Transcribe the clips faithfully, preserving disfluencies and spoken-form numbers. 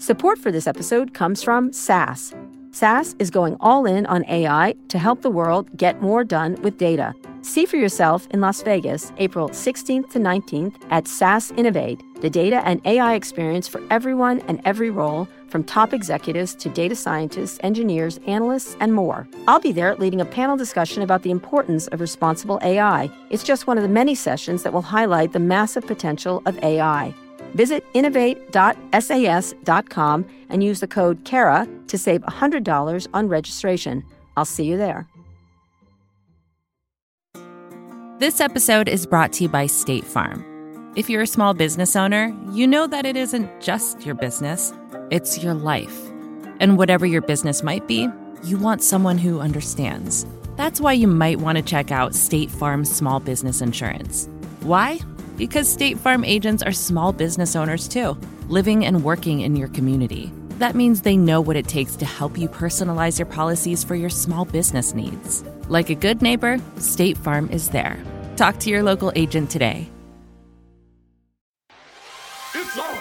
Support for this episode comes from S A S. S A S is going all in on A I to help the world get more done with data. See for yourself in Las Vegas, April sixteenth to nineteenth at S A S Innovate, the data and A I experience for everyone and every role, from top executives to data scientists, engineers, analysts, and more. I'll be there leading a panel discussion about the importance of responsible A I. It's just one of the many sessions that will highlight the massive potential of A I. Visit innovate dot S A S dot com and use the code CARA to save one hundred dollars on registration. I'll see you there. This episode is brought to you by State Farm. If you're a small business owner, you know that it isn't just your business, it's your life. And whatever your business might be, you want someone who understands. That's why you might want to check out State Farm Small Business Insurance. Why? Because State Farm agents are small business owners too, living and working in your community. That means they know what it takes to help you personalize your policies for your small business needs. Like a good neighbor, State Farm is there. Talk to your local agent today. It's on!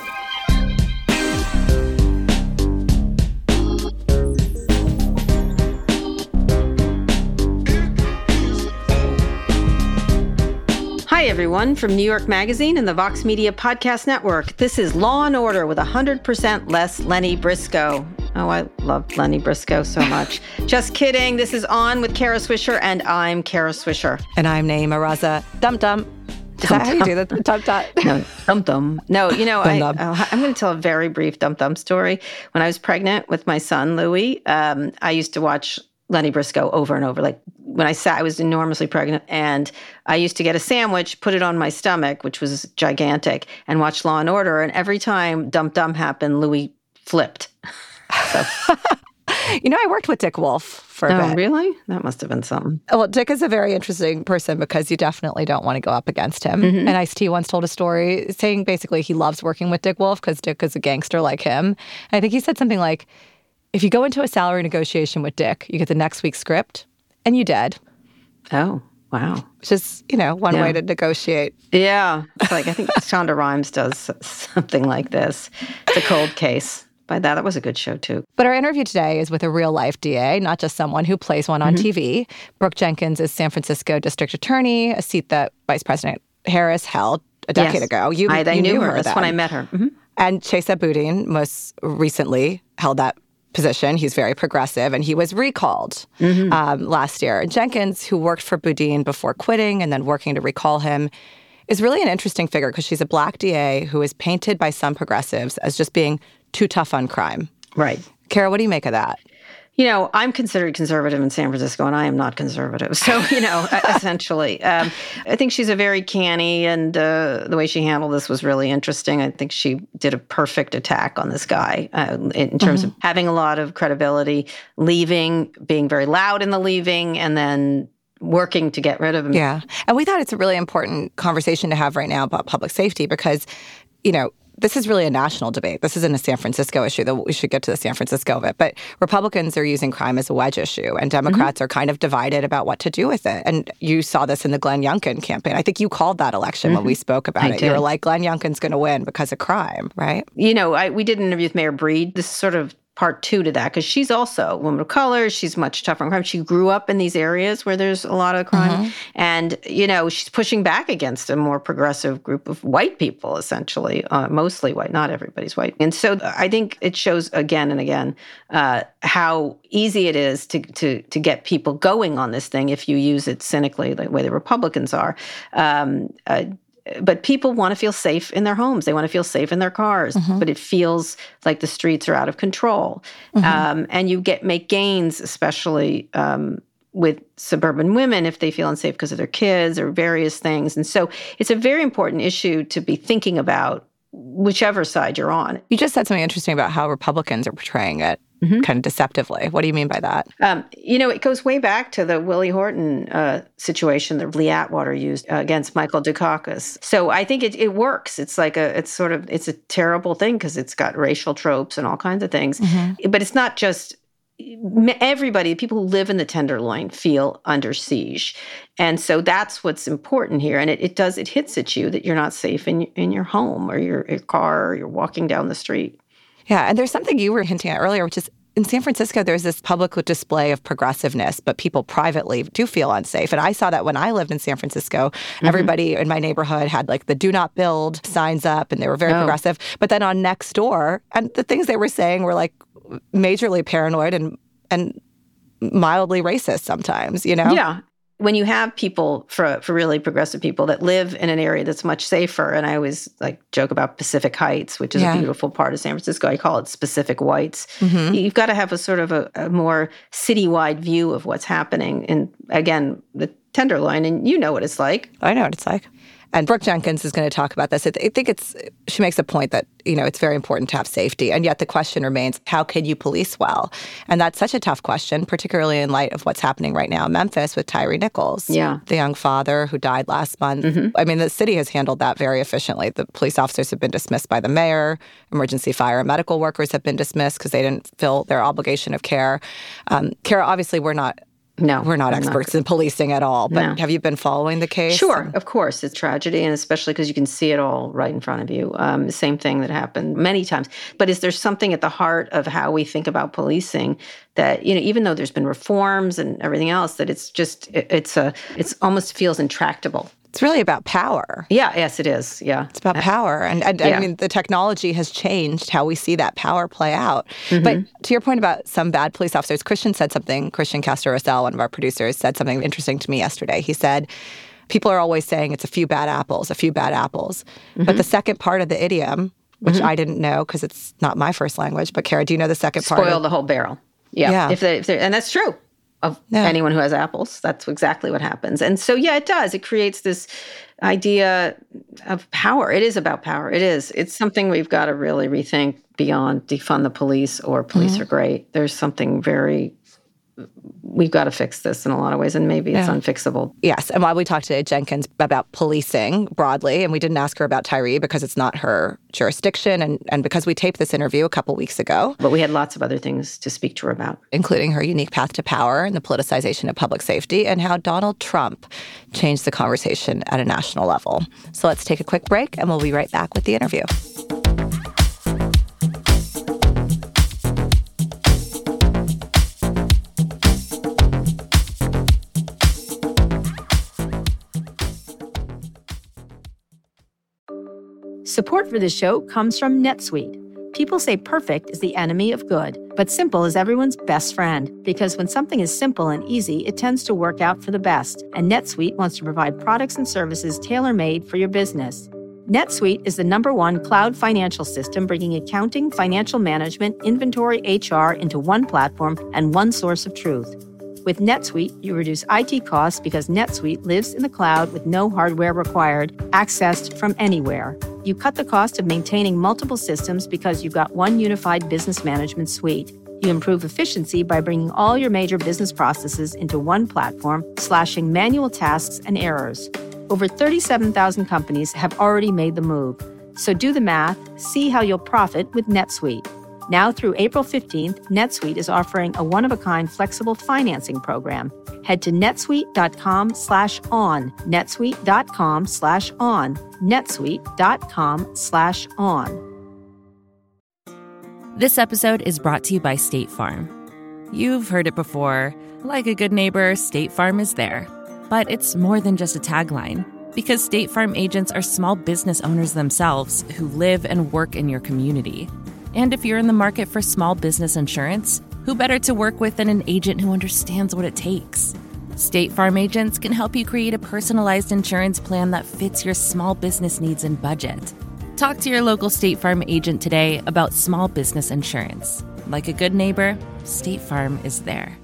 Hi, everyone, from New York Magazine and the Vox Media Podcast Network. This is Law and Order with one hundred percent less Lenny Briscoe. Oh, I love Lenny Briscoe so much. Just kidding. This is On with Kara Swisher, and I'm Kara Swisher. And I'm Naeema Raza. Dum Dum. Is that how you do that? Dum Dum. No, Dum Dum. No, you know, I, Dum-dum. uh, I'm going to tell a very brief Dum Dum story. When I was pregnant with my son, Louis, um, I used to watch Lenny Briscoe over and over. Like when I sat, I was enormously pregnant, and I used to get a sandwich, put it on my stomach, which was gigantic, and watch Law and Order. And every time Dum Dum happened, Louis flipped. So. You know, I worked with Dick Wolf for a Oh, bit. really? That must have been something. Well, Dick is a very interesting person because you definitely don't want to go up against him. Mm-hmm. And Ice-T once told a story saying basically he loves working with Dick Wolf because Dick is a gangster like him. And I think he said something like, if you go into a salary negotiation with Dick, you get the next week's script, and you dead. Oh, wow. Which is, you know, one Yeah. way to negotiate. Yeah. It's like, I think Shonda Rhimes does something like this. It's a cold case. By that, that was a good show, too. But our interview today is with a real-life D A, not just someone who plays one on Mm-hmm. T V. Brooke Jenkins is San Francisco District Attorney, a seat that Vice President Harris held a decade Yes. ago. You, I, I you knew her. That's then. when I met her. Mm-hmm. And Chesa Boudin most recently held that position. He's very progressive, and he was recalled Mm-hmm. um, last year. And Jenkins, who worked for Boudin before quitting and then working to recall him, is really an interesting figure because she's a black D A who is painted by some progressives as just being too tough on crime. Right. Kara, what do you make of that? You know, I'm considered conservative in San Francisco, and I am not conservative. So, you know, essentially, um, I think she's a very canny, and uh, the way she handled this was really interesting. I think she did a perfect attack on this guy uh, in terms Mm-hmm. of having a lot of credibility, leaving, being very loud in the leaving, and then working to get rid of him. Yeah. And we thought it's a really important conversation to have right now about public safety because, you know, this is really a national debate. This isn't a San Francisco issue, though we should get to the San Francisco of it. But Republicans are using crime as a wedge issue, and Democrats mm-hmm. are kind of divided about what to do with it. And you saw this in the Glenn Youngkin campaign. I think you called that election mm-hmm. when we spoke about I it. did. You were like, Glenn Youngkin's going to win because of crime, right? You know, I, we did an interview with Mayor Breed. This is sort of part two to that, because she's also a woman of color. She's much tougher on crime. She grew up in these areas where there's a lot of crime. Mm-hmm. And, you know, she's pushing back against a more progressive group of white people, essentially, uh, mostly white. Not everybody's white. And so I think it shows again and again uh, how easy it is to, to, to get people going on this thing if you use it cynically, the way the Republicans are. Um, uh, But people want to feel safe in their homes. They want to feel safe in their cars. Mm-hmm. But it feels like the streets are out of control. Mm-hmm. Um, and you get make gains, especially um, with suburban women, if they feel unsafe because of their kids or various things. And so it's a very important issue to be thinking about, whichever side you're on. You just said something interesting about how Republicans are portraying it. Mm-hmm. Kind of deceptively. What do you mean by that? Um, you know, it goes way back to the Willie Horton uh, situation that Lee Atwater used uh, against Michael Dukakis. So I think it, it works. It's like a, it's sort of, it's a terrible thing because it's got racial tropes and all kinds of things. Mm-hmm. But it's not just everybody. People who live in the Tenderloin feel under siege, and so that's what's important here. And it, it does, it hits at you that you're not safe in in your home or your, your car or you're walking down the street. Yeah, and there's something you were hinting at earlier, which is in San Francisco, there's this public display of progressiveness, but people privately do feel unsafe. And I saw that when I lived in San Francisco. Mm-hmm. Everybody in my neighborhood had like the do not build signs up, and they were very oh. progressive. But then on Nextdoor, and the things they were saying were like majorly paranoid and and mildly racist sometimes, you know? Yeah. When you have people, for for really progressive people that live in an area that's much safer, and I always like joke about Pacific Heights, which is yeah. a beautiful part of San Francisco. I call it Specific Whites. Mm-hmm. You've got to have a sort of a, a more citywide view of what's happening. And again, the Tenderloin, and you know what it's like. I know what it's like. And Brooke Jenkins is going to talk about this. I think it's, she makes a point that, you know, it's very important to have safety. And yet the question remains, how can you police well? And that's such a tough question, particularly in light of what's happening right now in Memphis with Tyre Nichols, yeah. the young father who died last month. Mm-hmm. I mean, the city has handled that very efficiently. The police officers have been dismissed by the mayor. Emergency fire and medical workers have been dismissed because they didn't fill their obligation of care. Um, Kara, obviously, we're not No, we're not I'm experts not. in policing at all, but No. have you been following the case? Sure, And- of course. It's tragedy, and especially because you can see it all right in front of you. Um, same thing that happened many times. But is there something at the heart of how we think about policing that, you know, even though there's been reforms and everything else, that it's just, it, it's a, it's almost feels intractable. It's really about power. Yeah, yes, it is. Yeah. It's about power. And, and Yeah. I mean, the technology has changed how we see that power play out. Mm-hmm. But to your point about some bad police officers, Christian said something, Christian Castro-Rosell, one of our producers, said something interesting to me yesterday. He said, people are always saying it's a few bad apples, a few bad apples. Mm-hmm. But the second part of the idiom, which mm-hmm. I didn't know because it's not my first language, but Kara, do you know the second Spoil part? Spoil the whole barrel. Yeah. yeah. If they, if and that's true. Of yeah. anyone who has apples. That's exactly what happens. And so, yeah, it does. It creates this idea of power. It is about power. It is. It's something we've got to really rethink beyond defund the police or police mm-hmm. are great. There's something very, we've got to fix this in a lot of ways, and maybe it's yeah. unfixable. Yes. And while we talked to Jenkins about policing broadly, and we didn't ask her about Tyre because it's not her jurisdiction, and, and because we taped this interview a couple weeks ago. But we had lots of other things to speak to her about. Including her unique path to power and the politicization of public safety, and how Donald Trump changed the conversation at a national level. So let's take a quick break, and we'll be right back with the interview. Support for this show comes from NetSuite. People say perfect is the enemy of good, but simple is everyone's best friend. Because when something is simple and easy, it tends to work out for the best. And NetSuite wants to provide products and services tailor-made for your business. NetSuite is the number one cloud financial system, bringing accounting, financial management, inventory, H R into one platform and one source of truth. With NetSuite, you reduce I T costs because NetSuite lives in the cloud with no hardware required, accessed from anywhere. You cut the cost of maintaining multiple systems because you've got one unified business management suite. You improve efficiency by bringing all your major business processes into one platform, slashing manual tasks and errors. Over thirty-seven thousand companies have already made the move. So do the math, see how you'll profit with NetSuite. Now through April fifteenth, NetSuite is offering a one-of-a-kind flexible financing program. Head to netsuite.com slash on, netsuite.com slash on, netsuite.com slash on. This episode is brought to you by State Farm. You've heard it before. Like a good neighbor, State Farm is there. But it's more than just a tagline, because State Farm agents are small business owners themselves who live and work in your community. And if you're in the market for small business insurance, who better to work with than an agent who understands what it takes? State Farm agents can help you create a personalized insurance plan that fits your small business needs and budget. Talk to your local State Farm agent today about small business insurance. Like a good neighbor, State Farm is there.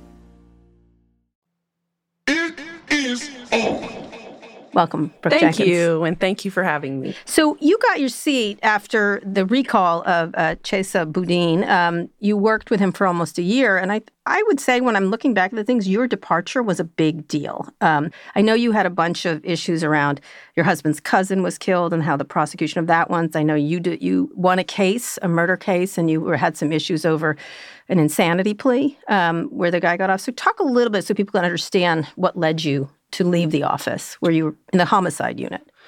It is on. Welcome, Brooke Thank Jenkins. you, and thank you for having me. So you got your seat after the recall of uh, Chesa Boudin. Um, you worked with him for almost a year, and I I would say when I'm looking back at the things, your departure was a big deal. Um, I know you had a bunch of issues around your husband's cousin was killed and how the prosecution of that went. I know you did, you won a case, a murder case, and you were, had some issues over an insanity plea um, where the guy got off. So talk a little bit so people can understand what led you to leave the office where you were in the homicide unit.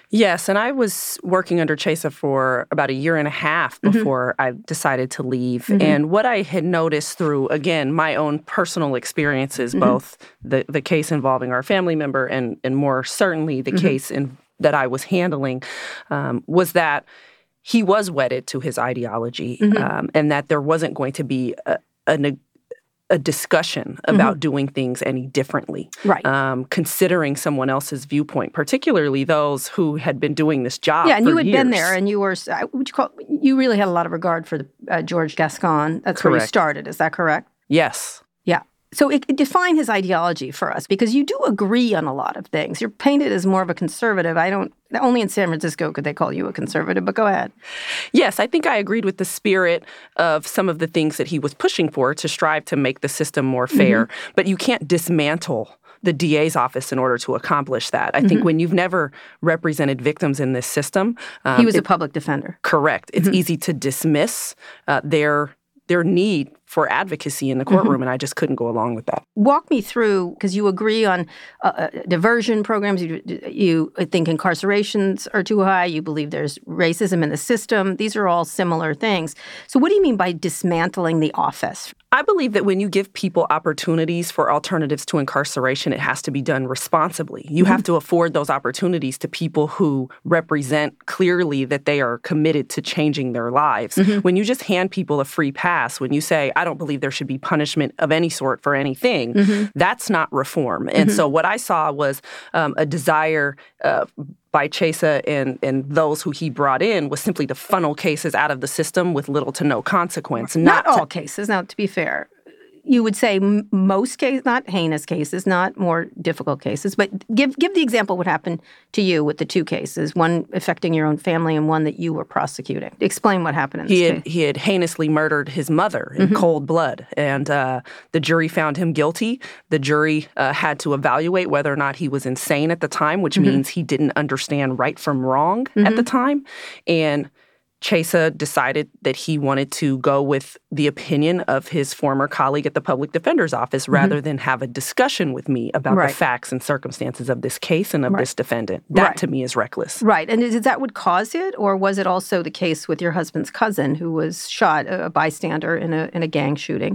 Yes, and I was working under Chesa for about a year and a half before mm-hmm. I decided to leave. Mm-hmm. And what I had noticed through, again, my own personal experiences, mm-hmm. both the, the case involving our family member and, and more certainly the mm-hmm. case in, that I was handling, um, was that he was wedded to his ideology mm-hmm. um, and that there wasn't going to be a, a a discussion about mm-hmm. doing things any differently. Right. Um, considering someone else's viewpoint, particularly those who had been doing this job Yeah, and for you had years. been there, and you were, would you call, you really had a lot of regard for the, uh, George Gascon. That's correct. Where you started. Is that correct? Yes. Yeah. So it, it define his ideology for us, because you do agree on a lot of things. You're painted as more of a conservative. I don't, only in San Francisco could they call you a conservative, but go ahead. Yes, I think I agreed with the spirit of some of the things that he was pushing for to strive to make the system more fair. Mm-hmm. But you can't dismantle the D A's office in order to accomplish that. I mm-hmm. think when you've never represented victims in this system... Um, he was it, a public defender. Correct. It's mm-hmm. easy to dismiss uh, their their need for advocacy in the courtroom, mm-hmm. and I just couldn't go along with that. Walk me through, because you agree on uh, diversion programs, you, you think incarcerations are too high, you believe there's racism in the system. These are all similar things. So what do you mean by dismantling the office? I believe that when you give people opportunities for alternatives to incarceration, it has to be done responsibly. You mm-hmm. have to afford those opportunities to people who represent clearly that they are committed to changing their lives. Mm-hmm. When you just hand people a free pass, when you say, I don't believe there should be punishment of any sort for anything, mm-hmm. that's not reform. And mm-hmm. so what I saw was um, a desire uh, by Chesa and, and those who he brought in was simply to funnel cases out of the system with little to no consequence. Not, not all to, cases. Now, to be fair, you would say m- most cases, not heinous cases, not more difficult cases, but give give the example what happened to you with the two cases, one affecting your own family and one that you were prosecuting. Explain what happened in this he had, case. He had heinously murdered his mother in mm-hmm. cold blood, and uh, the jury found him guilty. The jury uh, had to evaluate whether or not he was insane at the time, which mm-hmm. means he didn't understand right from wrong mm-hmm. at the time. And Chesa decided that he wanted to go with the opinion of his former colleague at the public defender's office mm-hmm. rather than have a discussion with me about right. the facts and circumstances of this case and of right. this defendant. That, right. to me, is reckless. Right. And is that what caused it? Or was it also the case with your husband's cousin who was shot, a bystander in a in a gang shooting?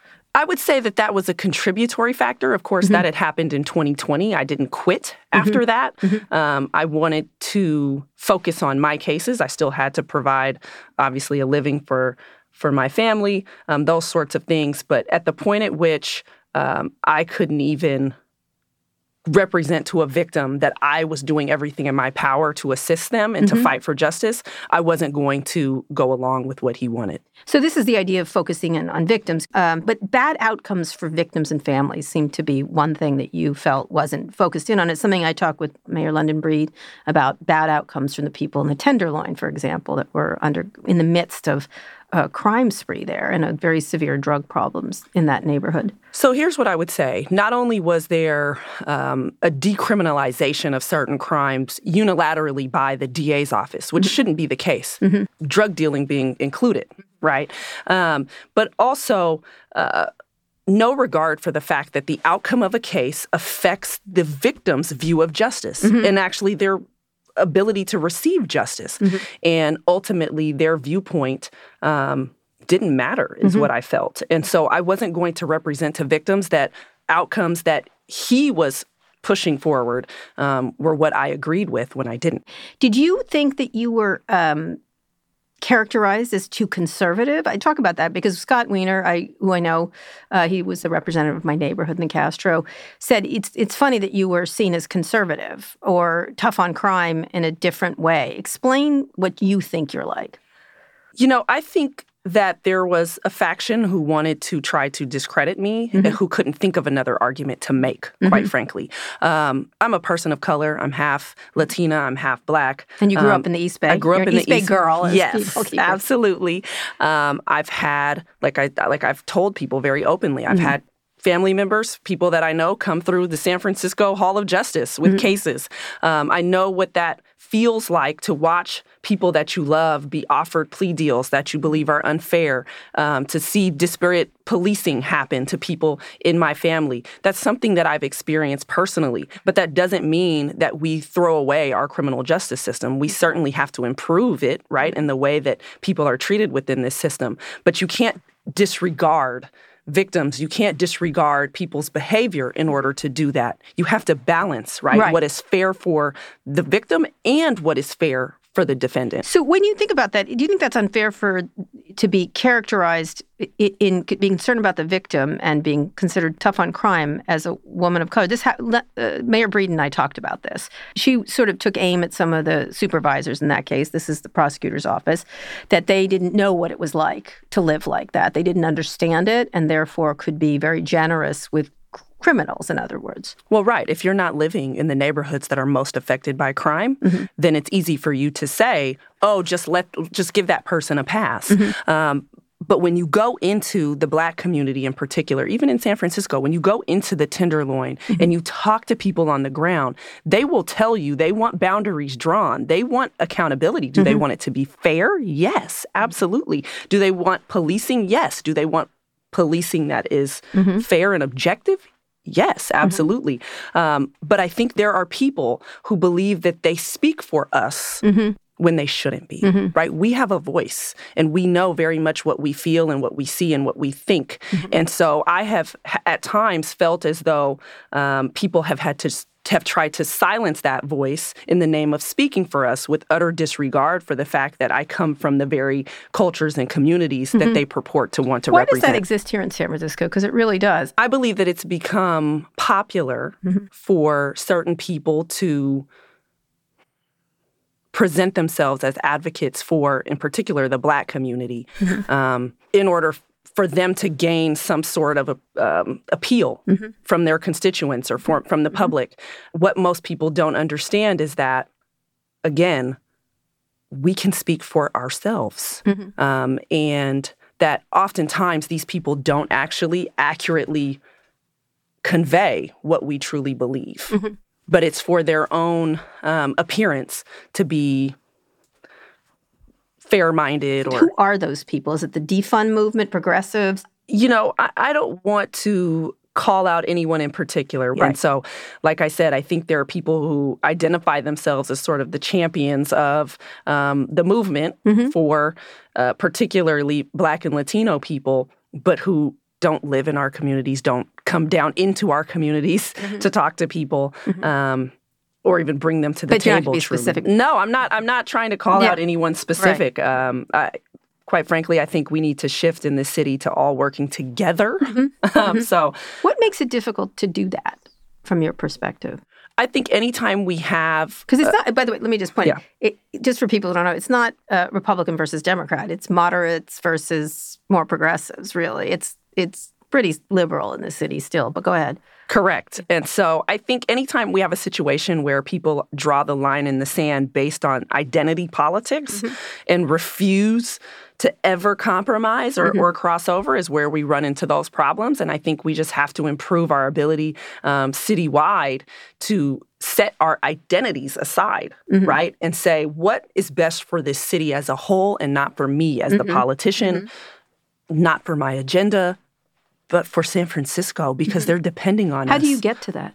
I would say that that was a contributory factor. Of course, mm-hmm. that had happened in twenty twenty. I didn't quit mm-hmm. after that. Mm-hmm. Um, I wanted to focus on my cases. I still had to provide, obviously, a living for for my family, um, those sorts of things. But at the point at which um, I couldn't even represent to a victim that I was doing everything in my power to assist them and mm-hmm. to fight for justice, I wasn't going to go along with what he wanted. So this is the idea of focusing in, on victims. Um, but bad outcomes for victims and families seem to be one thing that you felt wasn't focused in on. It's something I talked with Mayor London Breed about, bad outcomes from the people in the Tenderloin, for example, that were under in the midst of a crime spree there and a very severe drug problems in that neighborhood. So here's what I would say. Not only was there um, a decriminalization of certain crimes unilaterally by the D A's office, which mm-hmm. shouldn't be the case, mm-hmm. drug dealing being included, right? Um, but also uh, no regard for the fact that the outcome of a case affects the victim's view of justice mm-hmm. and actually their ability to receive justice. Mm-hmm. And ultimately, their viewpoint um, didn't matter, is mm-hmm. what I felt. And so I wasn't going to represent to victims that outcomes that he was pushing forward um, were what I agreed with when I didn't. Did you think that you were um, characterized as too conservative? I talk about that because Scott Wiener, I, who I know, uh, he was a representative of my neighborhood in the Castro, said it's it's funny that you were seen as conservative or tough on crime in a different way. Explain what you think you're like. You know, I think that there was a faction who wanted to try to discredit me mm-hmm. and who couldn't think of another argument to make, mm-hmm. quite frankly. Um, I'm a person of color. I'm half Latina. I'm half Black. And you grew um, up in the East Bay. I grew up You're in an East the Bay East girl. As yes, absolutely. Um, I've had, like, I, like I've told people very openly, I've mm-hmm. had family members, people that I know, come through the San Francisco Hall of Justice with mm-hmm. cases. Um, I know what that feels like to watch people that you love be offered plea deals that you believe are unfair, um, to see disparate policing happen to people in my family. That's something that I've experienced personally, but that doesn't mean that we throw away our criminal justice system. We certainly have to improve it, right, in the way that people are treated within this system. But you can't disregard victims. You can't disregard people's behavior in order to do that. You have to balance, right, right. what is fair for the victim and what is fair for the defendant. So when you think about that, do you think that's unfair for to be characterized in, in being concerned about the victim and being considered tough on crime as a woman of color? This ha- uh, Mayor Breed and I talked about this. She sort of took aim at some of the supervisors in that case. This is the prosecutor's office, that they didn't know what it was like to live like that. They didn't understand it and therefore could be very generous with criminals, in other words. Well, right. If you're not living in the neighborhoods that are most affected by crime, mm-hmm. then it's easy for you to say, oh, just let, just give that person a pass. Mm-hmm. Um, but when you go into the Black community in particular, even in San Francisco, when you go into the Tenderloin mm-hmm. and you talk to people on the ground, they will tell you they want boundaries drawn. They want accountability. Do mm-hmm. they want it to be fair? Yes, absolutely. Do they want policing? Yes. Do they want policing that is mm-hmm. fair and objective? Yes, absolutely. Mm-hmm. Um, but I think there are people who believe that they speak for us mm-hmm. when they shouldn't be, mm-hmm. right? We have a voice, and we know very much what we feel and what we see and what we think. Mm-hmm. And so I have at times felt as though um, people have had to have tried to silence that voice in the name of speaking for us with utter disregard for the fact that I come from the very cultures and communities mm-hmm. that they purport to want to Why represent. Why does that exist here in San Francisco? Because it really does. I believe that it's become popular mm-hmm. for certain people to present themselves as advocates for, in particular, the Black community mm-hmm. um, in order for them to gain some sort of a, um, appeal mm-hmm. from their constituents or for, from the public. Mm-hmm. What most people don't understand is that, again, we can speak for ourselves. Mm-hmm. Um, and that oftentimes these people don't actually accurately convey what we truly believe. Mm-hmm. But it's for their own um, appearance to be fair-minded. Or who are those people? Is it the defund movement, progressives? You know, I, I don't want to call out anyone in particular. Right. And so, like I said, I think there are people who identify themselves as sort of the champions of um, the movement mm-hmm. for uh, particularly Black and Latino people, but who don't live in our communities, don't come down into our communities mm-hmm. to talk to people. Mm-hmm. Um, or even bring them to the but table. But you have to be specific. No, I'm not. I'm not trying to call yeah. out anyone specific. Right. Um, I, quite frankly, I think we need to shift in this city to all working together. Mm-hmm. um, mm-hmm. So, what makes it difficult to do that, from your perspective? I think anytime we have, because it's uh, not. By the way, let me just point yeah. out, it, just for people who don't know, it's not uh, Republican versus Democrat. It's moderates versus more progressives. Really, it's it's pretty liberal in the city still. But go ahead. Correct. And so I think anytime we have a situation where people draw the line in the sand based on identity politics mm-hmm. and refuse to ever compromise or, mm-hmm. or cross over is where we run into those problems. And I think we just have to improve our ability um, citywide to set our identities aside, mm-hmm. right? And say, what is best for this city as a whole and not for me as mm-hmm. the politician, mm-hmm. not for my agenda, but for San Francisco, because mm-hmm. they're depending on How us. How do you get to that?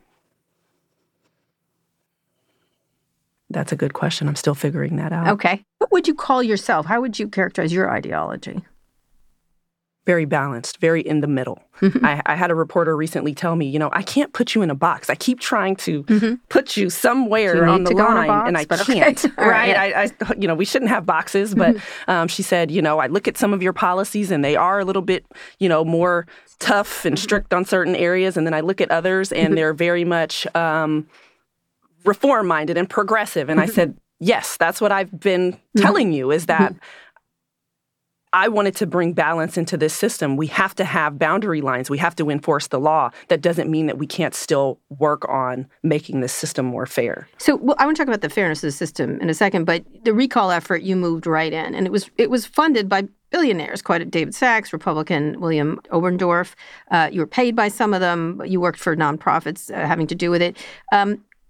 That's a good question. I'm still figuring that out. Okay. What would you call yourself? How would you characterize your ideology? Very balanced, very in the middle. Mm-hmm. I, I had a reporter recently tell me, you know, I can't put you in a box. I keep trying to mm-hmm. put you somewhere you on the line, box, and I okay. can't. right? right? I, I, you know, we shouldn't have boxes, but mm-hmm. um, she said, you know, I look at some of your policies, and they are a little bit, you know, more tough and strict on certain areas, and then I look at others, and mm-hmm. they're very much um, reform-minded and progressive. And mm-hmm. I said, yes, that's what I've been mm-hmm. telling you, is that mm-hmm. I wanted to bring balance into this system. We have to have boundary lines. We have to enforce the law. That doesn't mean that we can't still work on making this system more fair. So well, I want to talk about the fairness of the system in a second, but the recall effort, you moved right in, and it was it was funded by billionaires, quite a David Sachs, Republican William Oberndorf. Uh, you were paid by some of them. You worked for nonprofits uh, having to do with it. Um,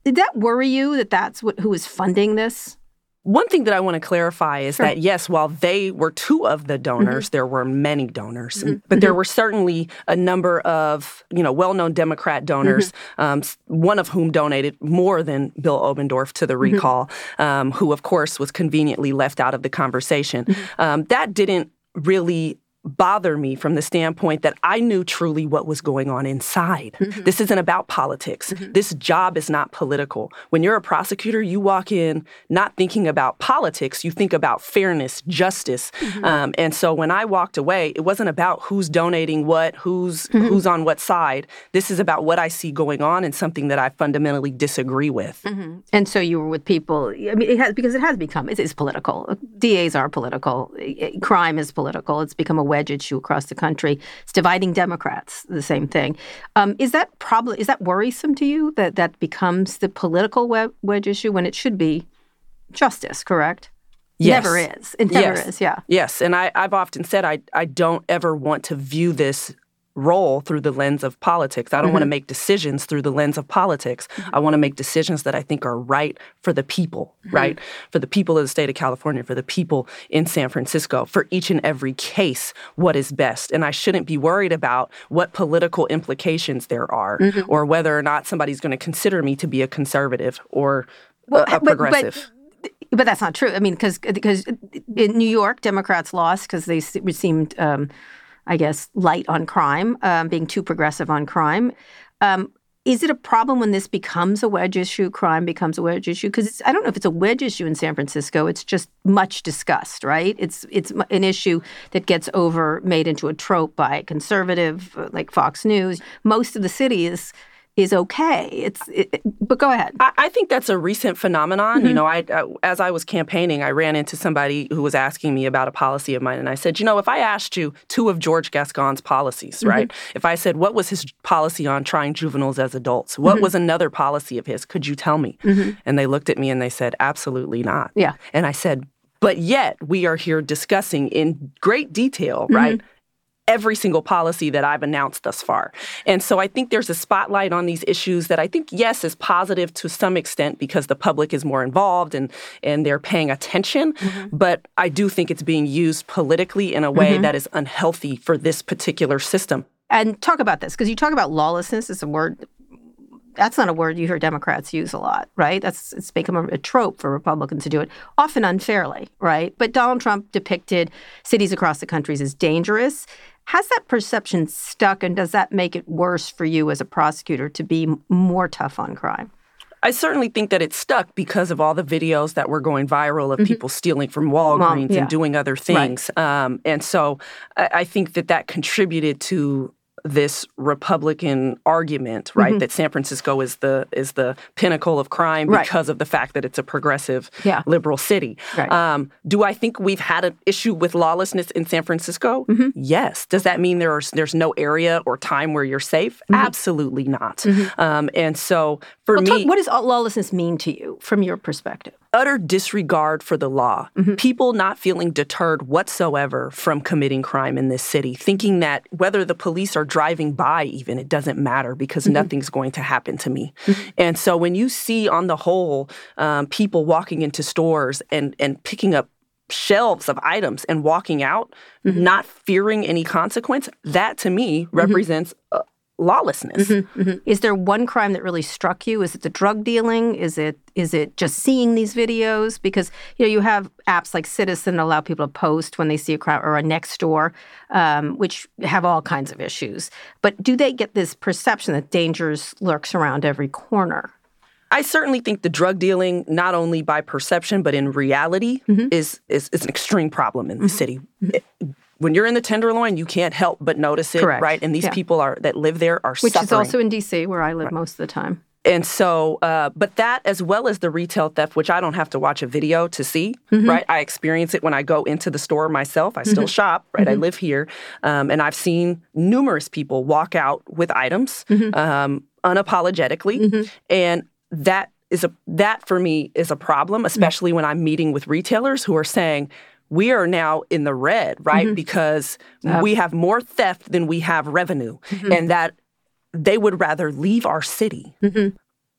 Did that worry you that that's what, who is funding this? One thing that I want to clarify is sure. that, yes, while they were two of the donors, mm-hmm. there were many donors. Mm-hmm. But there were certainly a number of, you know, well-known Democrat donors, mm-hmm. um, one of whom donated more than Bill Obendorf to the recall, mm-hmm. um, who, of course, was conveniently left out of the conversation. Mm-hmm. Um, that didn't really bother me from the standpoint that I knew truly what was going on inside. Mm-hmm. This isn't about politics. Mm-hmm. This job is not political. When you're a prosecutor, you walk in not thinking about politics. You think about fairness, justice. Mm-hmm. Um, and so when I walked away, it wasn't about who's donating what, who's mm-hmm. who's on what side. This is about what I see going on and something that I fundamentally disagree with. Mm-hmm. And so you were with people, I mean, it has, because it has become, it is political. D As are political. Crime is political. It's become a wedge issue across the country. It's dividing Democrats, the same thing. Um, is that probably is that worrisome to you that that becomes the political wedge issue when it should be justice, correct? Yes. Never is. It never yes. is, yeah. Yes, and I, I've often said I, I don't ever want to view this role through the lens of politics. I don't mm-hmm. want to make decisions through the lens of politics. Mm-hmm. I want to make decisions that I think are right for the people, mm-hmm. right? For the people of the state of California, for the people in San Francisco, for each and every case, what is best. And I shouldn't be worried about what political implications there are mm-hmm. or whether or not somebody's going to consider me to be a conservative or well, a, a progressive. But, but, but that's not true. I mean, because because in New York, Democrats lost because they seemed um, I guess, light on crime, um, being too progressive on crime. Um, is it a problem when this becomes a wedge issue, crime becomes a wedge issue? Because I don't know if it's a wedge issue in San Francisco. It's just much discussed, right? It's it's an issue that gets over, made into a trope by conservative, like Fox News. Most of the city is is okay. It's, it, but go ahead. I, I think that's a recent phenomenon. Mm-hmm. You know, I, I as I was campaigning, I ran into somebody who was asking me about a policy of mine, and I said, you know, if I asked you two of George Gascon's policies, mm-hmm. right? If I said, what was his policy on trying juveniles as adults? What mm-hmm. was another policy of his? Could you tell me? Mm-hmm. And they looked at me and they said, absolutely not. Yeah. And I said, but yet we are here discussing in great detail, mm-hmm. right? every single policy that I've announced thus far. And so I think there's a spotlight on these issues that I think, yes, is positive to some extent because the public is more involved and, and they're paying attention. Mm-hmm. But I do think it's being used politically in a way mm-hmm. that is unhealthy for this particular system. And talk about this, because you talk about lawlessness as a word. That's not a word you hear Democrats use a lot, right? That's it's become a, a trope for Republicans to do it, often unfairly, right? But Donald Trump depicted cities across the country as dangerous. Has that perception stuck, and does that make it worse for you as a prosecutor to be more tough on crime? I certainly think that it's stuck because of all the videos that were going viral of mm-hmm. people stealing from Walgreens well, yeah. and doing other things. Right. Um, and so I, I think that that contributed to this Republican argument, right, mm-hmm. that San Francisco is the is the pinnacle of crime right. because of the fact that it's a progressive, yeah. liberal city. Right. Um, do I think we've had an issue with lawlessness in San Francisco? Mm-hmm. Yes. Does that mean there's there's no area or time where you're safe? Mm-hmm. Absolutely not. Mm-hmm. Um, and so for well, me, talk, what does lawlessness mean to you from your perspective? Utter disregard for the law. Mm-hmm. People not feeling deterred whatsoever from committing crime in this city, thinking that whether the police are driving by even, it doesn't matter because mm-hmm. nothing's going to happen to me. Mm-hmm. And so when you see on the whole um, people walking into stores and, and picking up shelves of items and walking out, mm-hmm. not fearing any consequence, that to me mm-hmm. represents uh, lawlessness. Mm-hmm, mm-hmm. Is there one crime that really struck you? Is it the drug dealing? Is it is it just seeing these videos? Because you know you have apps like Citizen that allow people to post when they see a crime, or a Nextdoor, um, which have all kinds of issues. But do they get this perception that dangers lurks around every corner? I certainly think the drug dealing, not only by perception but in reality, mm-hmm. is, is is an extreme problem in the mm-hmm. city. Mm-hmm. It, When you're in the Tenderloin, you can't help but notice it, Correct. right? And these yeah. people are that live there are Which suffering. is also in D C, where I live right. most of the time. And so, uh, but that as well as the retail theft, which I don't have to watch a video to see, mm-hmm. right? I experience it when I go into the store myself. I still mm-hmm. shop, right? Mm-hmm. I live here. Um, and I've seen numerous people walk out with items mm-hmm. um, unapologetically. Mm-hmm. And that is a that for me is a problem, especially mm-hmm. when I'm meeting with retailers who are saying, we are now in the red, right? Mm-hmm. Because uh, we have more theft than we have revenue. Mm-hmm. And that they would rather leave our city. Mm-hmm.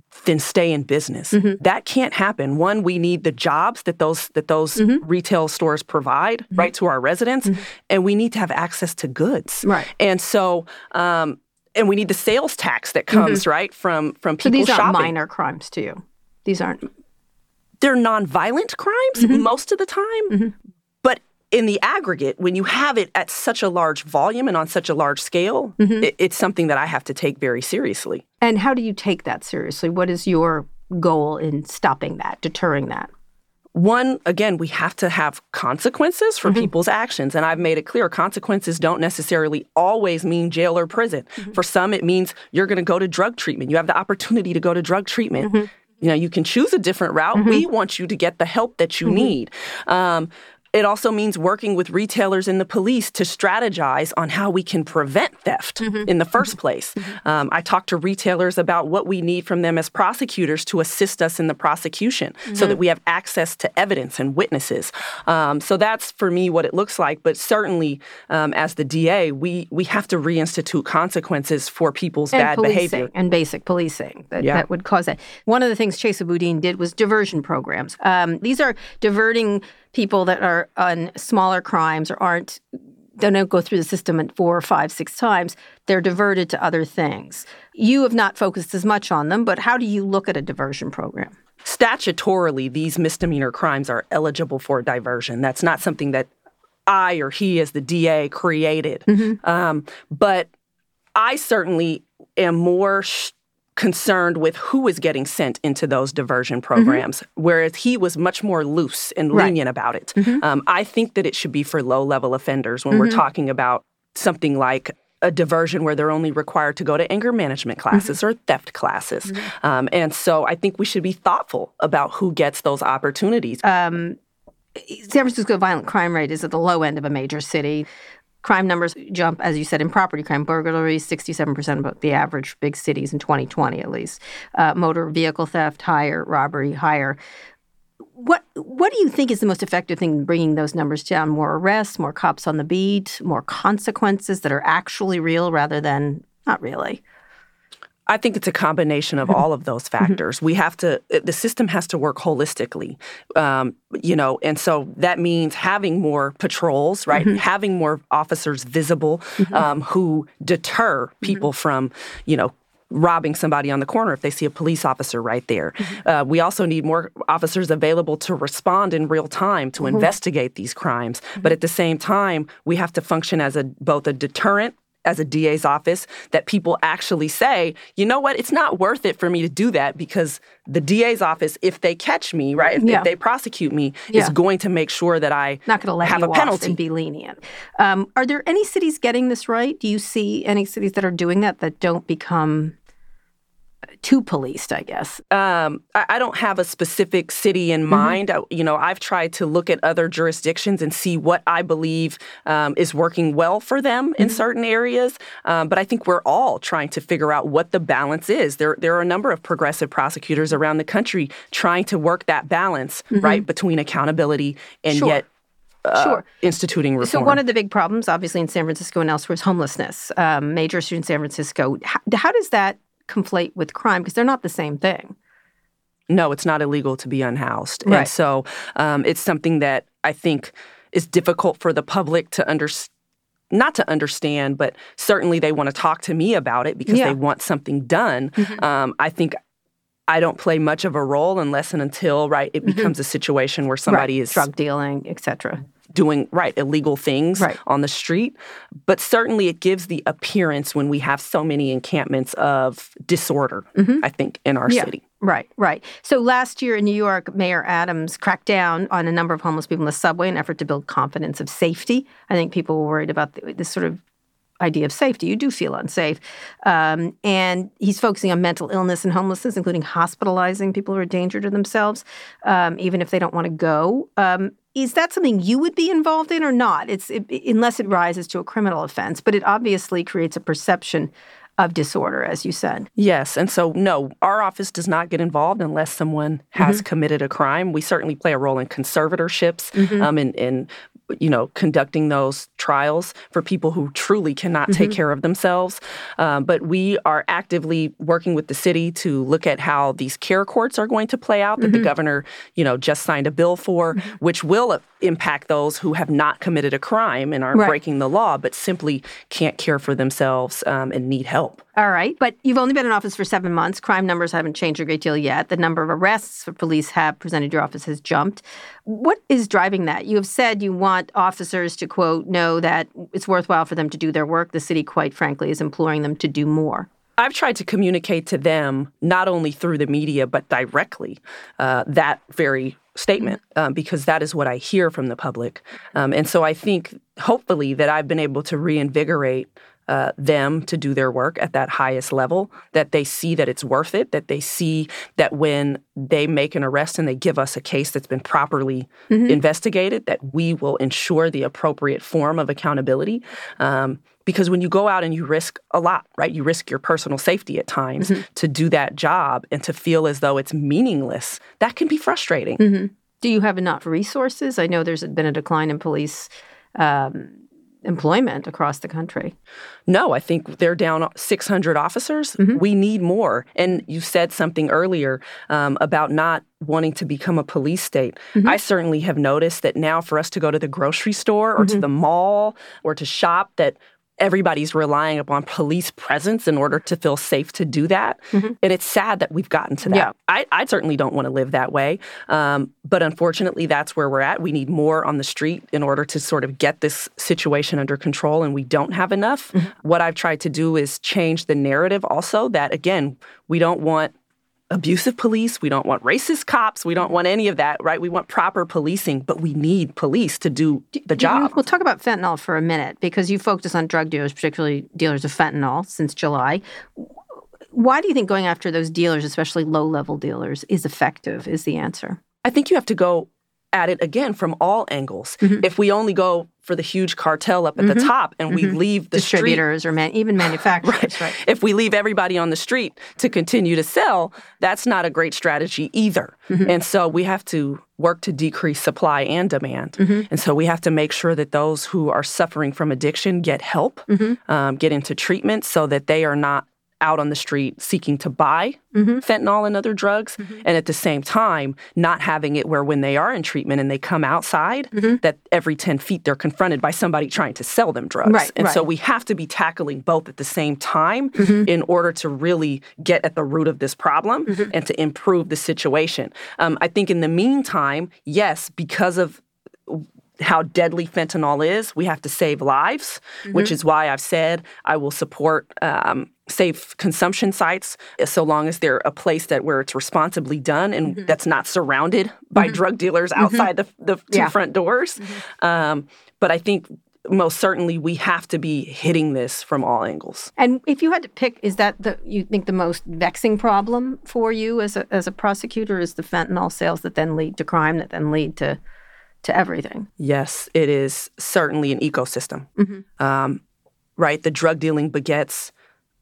then stay in business. Mm-hmm. That can't happen. One, we need the jobs that those that those mm-hmm. retail stores provide, mm-hmm. right, to our residents, mm-hmm. and we need to have access to goods. Right. And so, um, and we need the sales tax that comes, mm-hmm. right, from, from people shopping. So these aren't minor crimes to you? These aren't... They're nonviolent crimes mm-hmm. most of the time, mm-hmm. but in the aggregate, when you have it at such a large volume and on such a large scale, mm-hmm. it, it's something that I have to take very seriously. And how do you take that seriously? What is your goal in stopping that, deterring that? One, again, we have to have consequences for mm-hmm. people's actions. And I've made it clear, consequences don't necessarily always mean jail or prison. Mm-hmm. For some, it means you're going to go to drug treatment. You have the opportunity to go to drug treatment. Mm-hmm. You know, you can choose a different route. Mm-hmm. We want you to get the help that you mm-hmm. need. Um, It also means working with retailers and the police to strategize on how we can prevent theft mm-hmm. in the first place. Mm-hmm. Um, I talk to retailers about what we need from them as prosecutors to assist us in the prosecution mm-hmm. so that we have access to evidence and witnesses. Um, so that's, for me, what it looks like. But certainly, um, as the D A, we we have to reinstitute consequences for people's and bad policing, behavior. And basic policing that, yeah. that would cause that. One of the things Chesa Boudin did was diversion programs. Um, these are diverting people that are on smaller crimes or aren't, they don't go through the system at four or five, six times. They're diverted to other things. You have not focused as much on them, but how do you look at a diversion program? Statutorily, these misdemeanor crimes are eligible for diversion. That's not something that I or he as the D A created. Mm-hmm. Um, but I certainly am more sh- concerned with who is getting sent into those diversion programs, mm-hmm. whereas he was much more loose and lenient right. about it. Mm-hmm. Um, I think that it should be for low-level offenders when mm-hmm. we're talking about something like a diversion where they're only required to go to anger management classes mm-hmm. or theft classes. Mm-hmm. Um, and so I think we should be thoughtful about who gets those opportunities. Um, San Francisco violent crime rate is at the low end of a major city. Crime numbers jump, as you said, in property crime. Burglaries, sixty-seven percent about the average for big cities in twenty twenty at least. Uh, motor vehicle theft, higher. Robbery, higher. What What do you think is the most effective thing in bringing those numbers down? More arrests, more cops on the beat, more consequences that are actually real rather than not really? I think it's a combination of all of those factors. Mm-hmm. We have to, the system has to work holistically, um, you know, and so that means having more patrols, right? Mm-hmm. Having more officers visible mm-hmm. um, who deter people mm-hmm. from, you know, robbing somebody on the corner if they see a police officer right there. Mm-hmm. Uh, we also need more officers available to respond in real time to mm-hmm. investigate these crimes. Mm-hmm. But at the same time, we have to function as a both a deterrent as a D A's office, that people actually say, you know what, it's not worth it for me to do that because the D A's office, if they catch me, right, if, yeah. if they prosecute me, yeah. is going to make sure that I not going to let have you a penalty off and be lenient. Um, are there any cities getting this right? Do you see any cities that are doing that that don't become too policed, I guess? Um, I, I don't have a specific city in mm-hmm. mind. I, you know, I've tried to look at other jurisdictions and see what I believe um, is working well for them mm-hmm. in certain areas. Um, but I think we're all trying to figure out what the balance is. There, there are a number of progressive prosecutors around the country trying to work that balance, mm-hmm. right, between accountability and sure. yet Uh, sure. instituting reform. So one of the big problems, obviously, in San Francisco and elsewhere is homelessness. Um, major issue in San Francisco. How, how does that conflate with crime? Because they're not the same thing. No, it's not illegal to be unhoused. Right. And so um, it's something that I think is difficult for the public to understand. Not to understand, but certainly they want to talk to me about it because yeah. they want something done. Mm-hmm. Um, I think I don't play much of a role unless and until, right, it becomes mm-hmm. a situation where somebody right. is drug dealing, et cetera. Doing, right, illegal things right. on the street. But certainly it gives the appearance when we have so many encampments of disorder, mm-hmm. I think, in our yeah. city. Right, right. So last year in New York, Mayor Adams cracked down on a number of homeless people in the subway in an effort to build confidence of safety. I think people were worried about the, this sort of idea of safety. You do feel unsafe. Um, and he's focusing on mental illness and homelessness, including hospitalizing people who are a danger to themselves, um, even if they don't want to go. Um, is that something you would be involved in or not? It's it, unless it rises to a criminal offense, but it obviously creates a perception of disorder, as you said. Yes. And so, no, our office does not get involved unless someone has mm-hmm. committed a crime. We certainly play a role in conservatorships, mm-hmm. um, in, in you know, conducting those trials for people who truly cannot mm-hmm. take care of themselves. Um, but we are actively working with the city to look at how these care courts are going to play out that mm-hmm. the governor, you know, just signed a bill for, mm-hmm. which will impact those who have not committed a crime and aren't right. breaking the law, but simply can't care for themselves um, and need help. All right. But you've only been in office for seven months. Crime numbers haven't changed a great deal yet. The number of arrests for police have presented your office has jumped. What is driving that? You have said you want officers to, quote, know that it's worthwhile for them to do their work. The city, quite frankly, is imploring them to do more. I've tried to communicate to them, not only through the media, but directly, uh, that very statement, um, because that is what I hear from the public. Um, and so I think, hopefully, that I've been able to reinvigorate Uh, them to do their work at that highest level, that they see that it's worth it, that they see that when they make an arrest and they give us a case that's been properly mm-hmm. investigated, that we will ensure the appropriate form of accountability. Um, because when you go out and you risk a lot, right? You risk your personal safety at times mm-hmm. to do that job and to feel as though it's meaningless, that can be frustrating. Mm-hmm. Do you have enough resources? I know there's been a decline in police um employment across the country. No, I think they're down six hundred officers. Mm-hmm. We need more. And you said something earlier um, about not wanting to become a police state. Mm-hmm. I certainly have noticed that now for us to go to the grocery store or mm-hmm. to the mall or to shop, that everybody's relying upon police presence in order to feel safe to do that. Mm-hmm. And it's sad that we've gotten to that. Yeah. I, I certainly don't want to live that way. Um, but unfortunately, that's where we're at. We need more on the street in order to sort of get this situation under control, and we don't have enough. Mm-hmm. What I've tried to do is change the narrative also that, again, we don't want abusive police. We don't want racist cops. We don't want any of that, right? We want proper policing, but we need police to do the job. We'll talk about fentanyl for a minute, because you focus on drug dealers, particularly dealers of fentanyl, since July. Why do you think going after those dealers, especially low-level dealers, is effective, is the answer? I think you have to go at it, again, from all angles. Mm-hmm. If we only go for the huge cartel up at mm-hmm. the top and mm-hmm. we leave the distributors street, or man, even manufacturers, right. right? If we leave everybody on the street to continue to sell, that's not a great strategy either. Mm-hmm. And so we have to work to decrease supply and demand. Mm-hmm. And so we have to make sure that those who are suffering from addiction get help, mm-hmm. um, get into treatment so that they are not out on the street seeking to buy mm-hmm. fentanyl and other drugs, mm-hmm. and at the same time, not having it where when they are in treatment and they come outside, mm-hmm. that every ten feet they're confronted by somebody trying to sell them drugs. Right, and right. so we have to be tackling both at the same time mm-hmm. in order to really get at the root of this problem mm-hmm. and to improve the situation. Um, I think in the meantime, yes, because of how deadly fentanyl is, we have to save lives, mm-hmm. which is why I've said I will support um, safe consumption sites so long as they're a place that where it's responsibly done and mm-hmm. that's not surrounded by mm-hmm. drug dealers outside mm-hmm. the, the two yeah. front doors. Mm-hmm. Um, but I think most certainly we have to be hitting this from all angles. And if you had to pick, is that the you think the most vexing problem for you as a as a prosecutor, is the fentanyl sales that then lead to crime, that then lead to to everything? Yes, it is certainly an ecosystem. Mm-hmm. Um, right? The drug dealing begets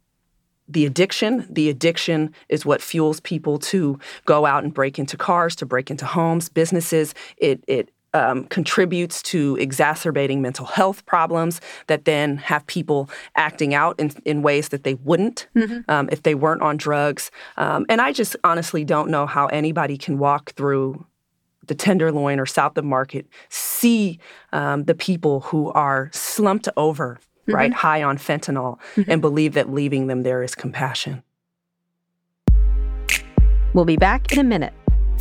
the addiction. The addiction is what fuels people to go out and break into cars, to break into homes, businesses. It it um, contributes to exacerbating mental health problems that then have people acting out in, in ways that they wouldn't mm-hmm. um, if they weren't on drugs. Um, and I just honestly don't know how anybody can walk through the Tenderloin or South of Market, see um, the people who are slumped over, mm-hmm. right, high on fentanyl, mm-hmm. and believe that leaving them there is compassion. We'll be back in a minute.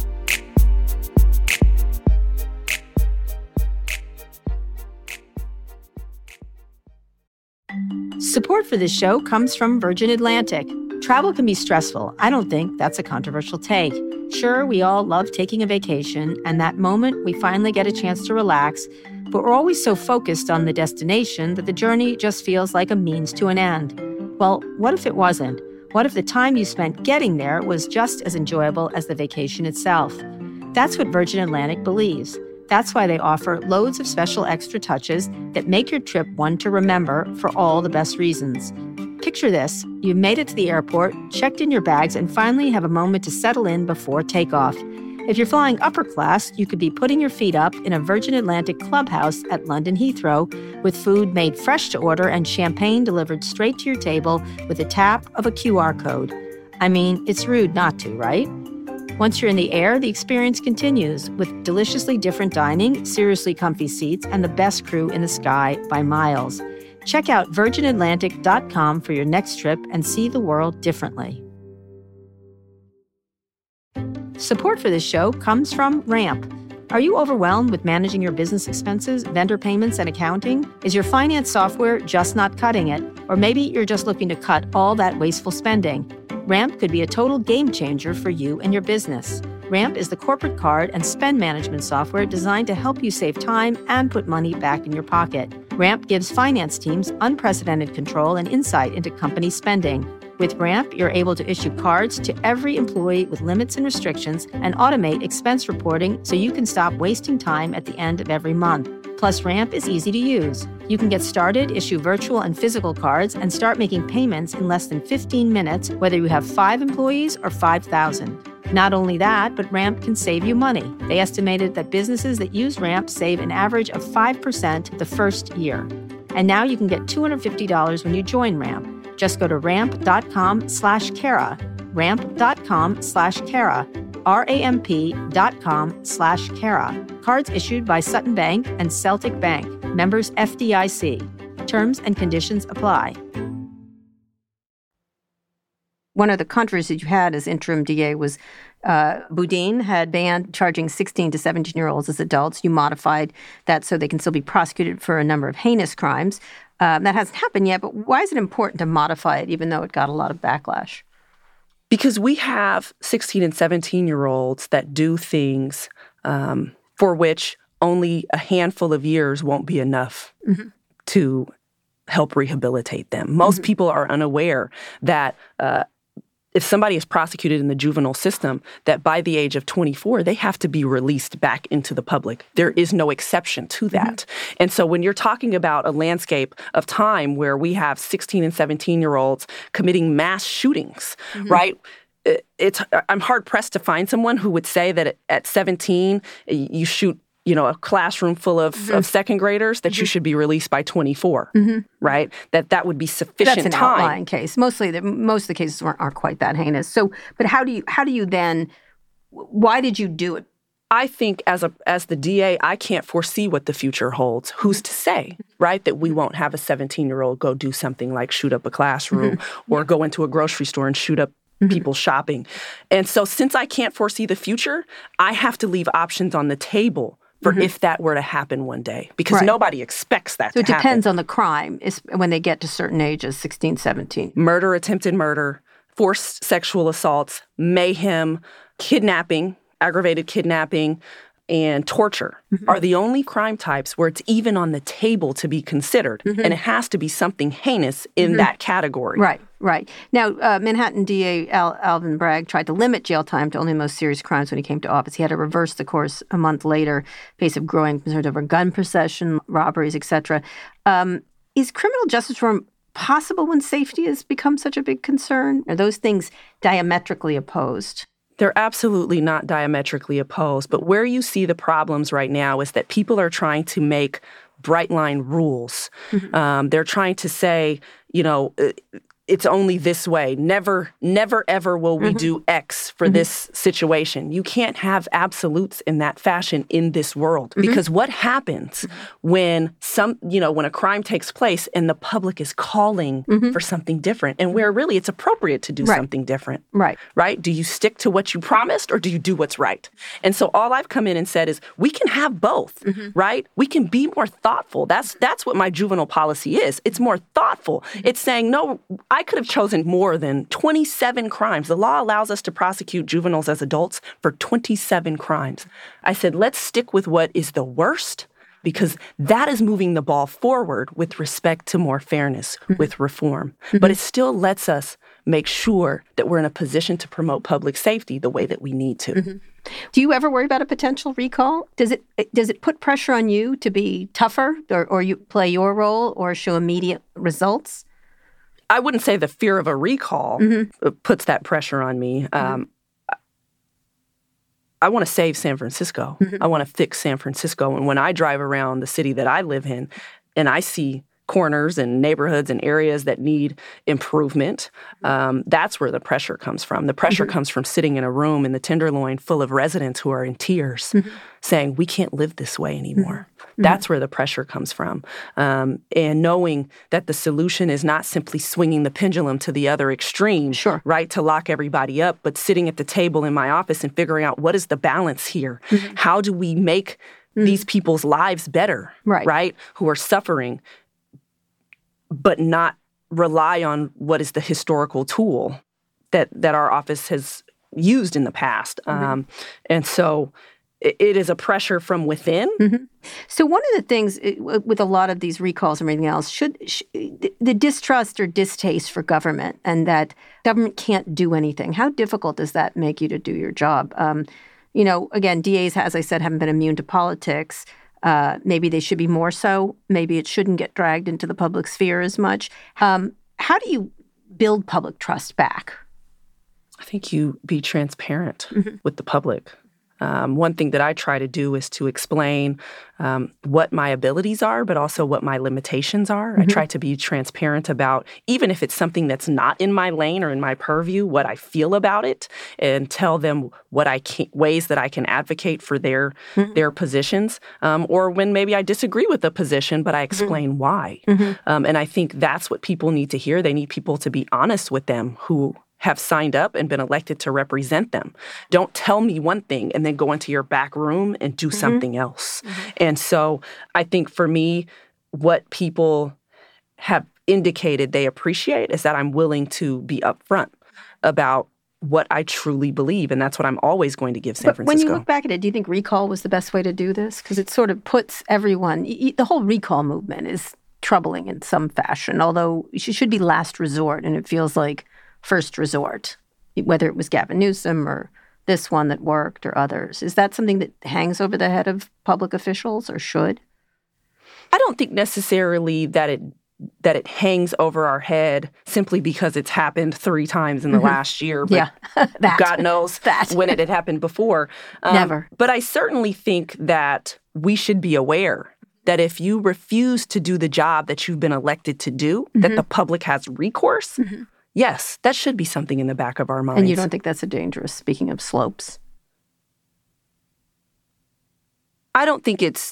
Support for this show comes from Virgin Atlantic. Travel can be stressful. I don't think that's a controversial take. Sure, we all love taking a vacation, and that moment we finally get a chance to relax, but we're always so focused on the destination that the journey just feels like a means to an end. Well, what if it wasn't? What if the time you spent getting there was just as enjoyable as the vacation itself? That's what Virgin Atlantic believes. That's why they offer loads of special extra touches that make your trip one to remember for all the best reasons. Picture this. You've made it to the airport, checked in your bags, and finally have a moment to settle in before takeoff. If you're flying upper class, you could be putting your feet up in a Virgin Atlantic clubhouse at London Heathrow with food made fresh to order and champagne delivered straight to your table with a tap of a Q R code. I mean, it's rude not to, right? Once you're in the air, the experience continues with deliciously different dining, seriously comfy seats, and the best crew in the sky by miles. Check out virgin atlantic dot com for your next trip and see the world differently. Support for this show comes from Ramp. Are you overwhelmed with managing your business expenses, vendor payments, and accounting? Is your finance software just not cutting it? Or maybe you're just looking to cut all that wasteful spending. Ramp could be a total game changer for you and your business. Ramp is the corporate card and spend management software designed to help you save time and put money back in your pocket. Ramp gives finance teams unprecedented control and insight into company spending. With Ramp, you're able to issue cards to every employee with limits and restrictions and automate expense reporting so you can stop wasting time at the end of every month. Plus, Ramp is easy to use. You can get started, issue virtual and physical cards, and start making payments in less than fifteen minutes, whether you have five employees or five thousand. Not only that, but Ramp can save you money. They estimated that businesses that use Ramp save an average of five percent the first year. And now you can get two hundred fifty dollars when you join Ramp. Just go to ramp.com slash Kara, ramp.com slash Kara, R-A-M-P dot com slash Kara. Cards issued by Sutton Bank and Celtic Bank, members F D I C. Terms and conditions apply. One of the controversies you had as interim D A was uh, Boudin had banned charging sixteen to seventeen-year-olds as adults. You modified that so they can still be prosecuted for a number of heinous crimes. Um, that hasn't happened yet, but why is it important to modify it, even though it got a lot of backlash? Because we have sixteen and seventeen-year-olds that do things um, for which only a handful of years won't be enough mm-hmm. to help rehabilitate them. Most mm-hmm. people are unaware that uh, if somebody is prosecuted in the juvenile system, that by the age of twenty-four, they have to be released back into the public. There is no exception to that. Mm-hmm. And so when you're talking about a landscape of time where we have sixteen and seventeen-year-olds committing mass shootings, mm-hmm. right? It's I'm hard-pressed to find someone who would say that at seventeen, you shoot you know, a classroom full of, mm-hmm. of second graders, that mm-hmm. you should be released by twenty-four, mm-hmm. right? That that would be sufficient That's an time. outlying case. Mostly, the, most of the cases aren't, aren't quite that heinous. So, but how do you how do you then? Why did you do it? I think as a as the D A, I can't foresee what the future holds. Who's to say, right, that we won't have a seventeen-year-old go do something like shoot up a classroom mm-hmm. or go into a grocery store and shoot up mm-hmm. people shopping. And so since I can't foresee the future, I have to leave options on the table for mm-hmm. if that were to happen one day, because right. nobody expects that so to happen. So it depends on the crime is when they get to certain ages, sixteen, seventeen. Murder, attempted murder, forced sexual assaults, mayhem, kidnapping, aggravated kidnapping, and torture mm-hmm. are the only crime types where it's even on the table to be considered. Mm-hmm. And it has to be something heinous in mm-hmm. that category. Right, right. Now, uh, Manhattan D A Al- Alvin Bragg tried to limit jail time to only the most serious crimes when he came to office. He had to reverse the course a month later, face of growing concerns over gun possession, robberies, et cetera. Um, is criminal justice reform possible when safety has become such a big concern? Are those things diametrically opposed? They're absolutely not diametrically opposed. But where you see the problems right now is that people are trying to make bright line rules. Mm-hmm. Um, they're trying to say, you know, it's only this way. Never, never, ever will we mm-hmm. do X for mm-hmm. this situation. You can't have absolutes in that fashion in this world. Mm-hmm. Because what happens mm-hmm. when some, you know, when a crime takes place and the public is calling mm-hmm. for something different, and where really it's appropriate to do right. something different. Right. Right? Do you stick to what you promised, or do you do what's right? And so all I've come in and said is we can have both, mm-hmm. right? We can be more thoughtful. That's that's what my juvenile policy is. It's more thoughtful. Mm-hmm. It's saying, no, I could have chosen more than twenty-seven crimes. The law allows us to prosecute juveniles as adults for twenty-seven crimes. I said, let's stick with what is the worst, because that is moving the ball forward with respect to more fairness, mm-hmm. with reform. Mm-hmm. But it still lets us make sure that we're in a position to promote public safety the way that we need to. Mm-hmm. Do you ever worry about a potential recall? Does it does it put pressure on you to be tougher, or, or you play your role, or show immediate results? I wouldn't say the fear of a recall mm-hmm. puts that pressure on me. Um, I want to save San Francisco. Mm-hmm. I want to fix San Francisco. And when I drive around the city that I live in and I see corners and neighborhoods and areas that need improvement, um, that's where the pressure comes from. The pressure mm-hmm. comes from sitting in a room in the Tenderloin full of residents who are in tears mm-hmm. saying, we can't live this way anymore. Mm-hmm. That's where the pressure comes from. Um, and knowing that the solution is not simply swinging the pendulum to the other extreme, sure. right, to lock everybody up, but sitting at the table in my office and figuring out what is the balance here? Mm-hmm. How do we make mm-hmm. these people's lives better, right. right, who are suffering, but not rely on what is the historical tool that that our office has used in the past. Mm-hmm. Um, and so it, it is a pressure from within. Mm-hmm. So one of the things it, with a lot of these recalls and everything else, should sh- the, the distrust or distaste for government and that government can't do anything, how difficult does that make you to do your job? Um, you know, again, D As, as I said, haven't been immune to politics. Uh, maybe they should be more so. Maybe it shouldn't get dragged into the public sphere as much. Um, how do you build public trust back? I think you be transparent mm-hmm. with the public. Um, one thing that I try to do is to explain um, what my abilities are, but also what my limitations are. Mm-hmm. I try to be transparent about, even if it's something that's not in my lane or in my purview, what I feel about it, and tell them what I can, ways that I can advocate for their mm-hmm. their positions. Um, or when maybe I disagree with a position, but I explain mm-hmm. why. Mm-hmm. Um, and I think that's what people need to hear. They need people to be honest with them who have signed up and been elected to represent them. Don't tell me one thing and then go into your back room and do mm-hmm. something else. Mm-hmm. And so I think for me, what people have indicated they appreciate is that I'm willing to be upfront about what I truly believe. And that's what I'm always going to give San but Francisco. When you look back at it, do you think recall was the best way to do this? Because it sort of puts everyone, the whole recall movement is troubling in some fashion, although it should be last resort. And it feels like first resort, whether it was Gavin Newsom or this one that worked or others. Is that something that hangs over the head of public officials or should? I don't think necessarily that it that it hangs over our head simply because it's happened three times in the mm-hmm. last year. But yeah, that. God knows that. when it had happened before. Um, Never. But I certainly think that we should be aware that if you refuse to do the job that you've been elected to do, mm-hmm. that the public has recourse. Mm-hmm. Yes, that should be something in the back of our minds. And you don't think that's a dangerous, speaking of slopes? I don't think it's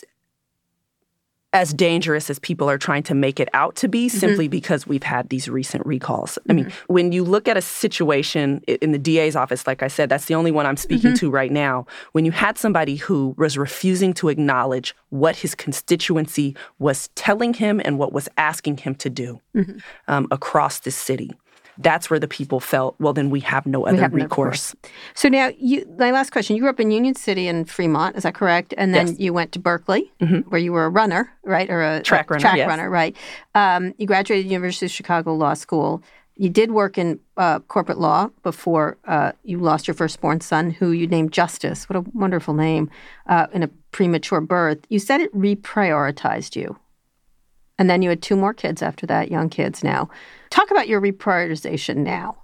as dangerous as people are trying to make it out to be, mm-hmm. simply because we've had these recent recalls. Mm-hmm. I mean, when you look at a situation in the D A's office, like I said, that's the only one I'm speaking mm-hmm. to right now. When you had somebody who was refusing to acknowledge what his constituency was telling him and what was asking him to do mm-hmm. um, across this city, that's where the people felt, well, then we have no other have recourse. No so now, you, my last question, you grew up in Union City and Fremont, is that correct? And then yes. you went to Berkeley, mm-hmm. where you were a runner, right? Or a track a runner, track yes. runner, right? Um, you graduated University of Chicago Law School. You did work in uh, corporate law before uh, you lost your firstborn son, who you named Justice. What a wonderful name, uh, in a premature birth. You said it reprioritized you. And then you had two more kids after that, young kids now. Talk about your reprioritization now.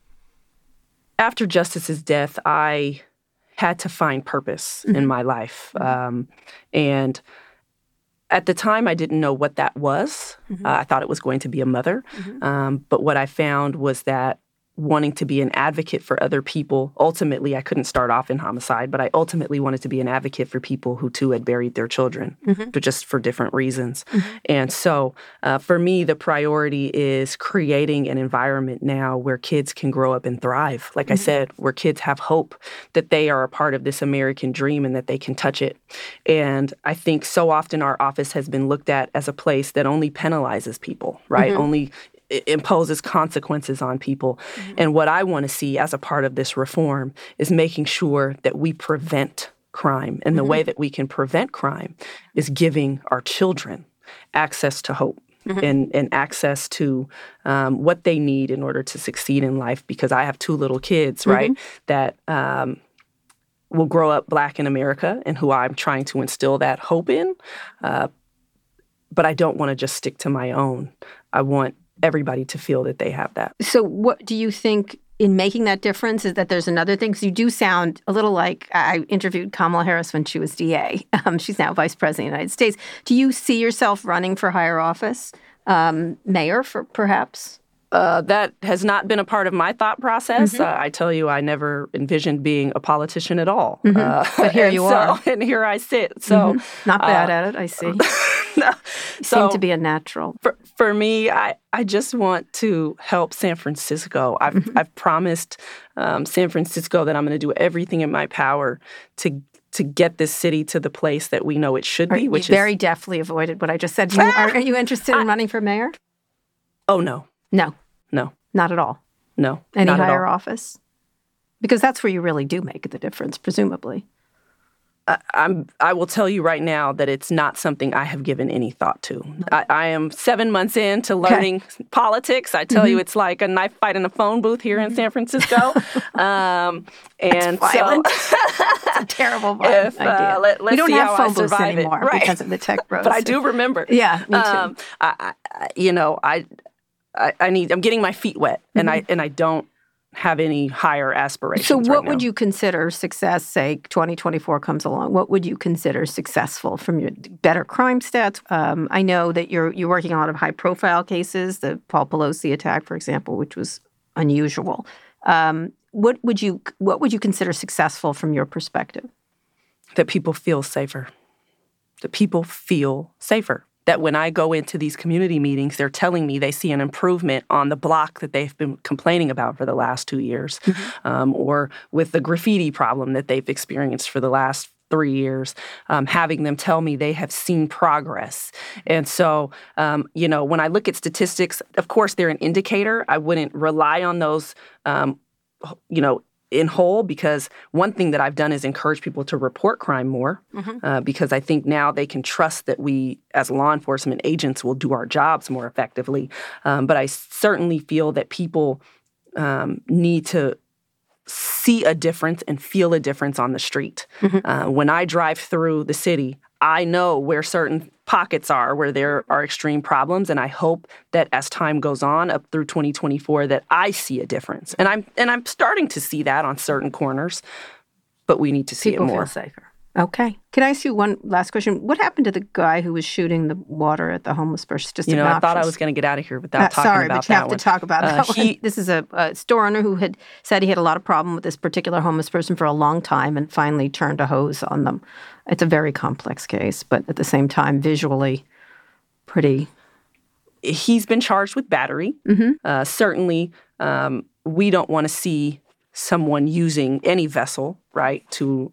After Justice's death, I had to find purpose mm-hmm. in my life. Um, and at the time, I didn't know what that was. Mm-hmm. Uh, I thought it was going to be a mother. Mm-hmm. Um, but what I found was that wanting to be an advocate for other people, ultimately, I couldn't start off in homicide, but I ultimately wanted to be an advocate for people who, too, had buried their children, mm-hmm. but just for different reasons. Mm-hmm. And so uh, for me, the priority is creating an environment now where kids can grow up and thrive. Like mm-hmm. I said, where kids have hope that they are a part of this American dream and that they can touch it. And I think so often our office has been looked at as a place that only penalizes people, right? Mm-hmm. Only imposes consequences on people. Mm-hmm. And what I want to see as a part of this reform is making sure that we prevent crime. And the mm-hmm. way that we can prevent crime is giving our children access to hope mm-hmm. and, and access to um, what they need in order to succeed in life. Because I have two little kids, mm-hmm. right, that um, will grow up Black in America and who I'm trying to instill that hope in. Uh, but I don't want to just stick to my own. I want everybody to feel that they have that. So what do you think in making that difference is that there's another thing? Because you do sound a little like, I interviewed Kamala Harris when she was D A. Um, she's now Vice President of the United States. Do you see yourself running for higher office? Um, mayor, for perhaps? Uh, that has not been a part of my thought process. Mm-hmm. Uh, I tell you, I never envisioned being a politician at all. Mm-hmm. Uh, but here you so, are. And here I sit. So mm-hmm. Not bad uh, at it, I see. no. You so, seem to be a natural. For, for me, I, I just want to help San Francisco. I've, mm-hmm. I've promised um, San Francisco that I'm going to do everything in my power to to get this city to the place that we know it should be, you which very is... deftly avoided what I just said. You, are, are you interested in I, running for mayor? Oh, no. No. No. Not at all? No. Any not higher at all. office? Because that's where you really do make the difference, presumably. I, I'm, I will tell you right now that it's not something I have given any thought to. I, I am seven months into learning okay. politics. I tell mm-hmm. you, it's like a knife fight in a phone booth here in San Francisco. um, and That's violent. So, it's a terrible violent if, idea. Uh, let, let's we don't see have how phone I booths survive anymore it. Right. because of the tech bros. But I do remember. Yeah, me too. Um, I, I, you know, I, I, I need. I'm getting my feet wet, mm-hmm. and I and I don't have any higher aspirations. So what right would now. you consider success, say twenty twenty-four comes along? What would you consider successful from your better crime stats? Um, I know that you're you're working on a lot of high-profile cases, the Paul Pelosi attack, for example, which was unusual. Um, what would you what would you consider successful from your perspective? That people feel safer. That people feel safer. That when I go into these community meetings, they're telling me they see an improvement on the block that they've been complaining about for the last two years, mm-hmm. um, or with the graffiti problem that they've experienced for the last three years, um, having them tell me they have seen progress. And so, um, you know, when I look at statistics, of course, they're an indicator. I wouldn't rely on those, um, you know, in whole, because one thing that I've done is encourage people to report crime more, mm-hmm. uh, because I think now they can trust that we, as law enforcement agents, will do our jobs more effectively. Um, but I certainly feel that people um, need to see a difference and feel a difference on the street. Mm-hmm. Uh, when I drive through the city, I know where certain pockets are, where there are extreme problems, and I hope that as time goes on up through twenty twenty-four, that I see a difference. And I'm and I'm starting to see that on certain corners, but we need to see People it more. Feel safer. Okay. Can I ask you one last question? What happened to the guy who was shooting the water at the homeless person? Just you know, obnoxious. I thought I was going to get out of here without uh, talking sorry, about but you that have one. to talk about that uh, one. He, this is a, a store owner who had said he had a lot of problem with this particular homeless person for a long time and finally turned a hose on them. It's a very complex case, but at the same time, visually pretty. He's been charged with battery. Mm-hmm. Uh, certainly, um, we don't want to see someone using any vessel, right, to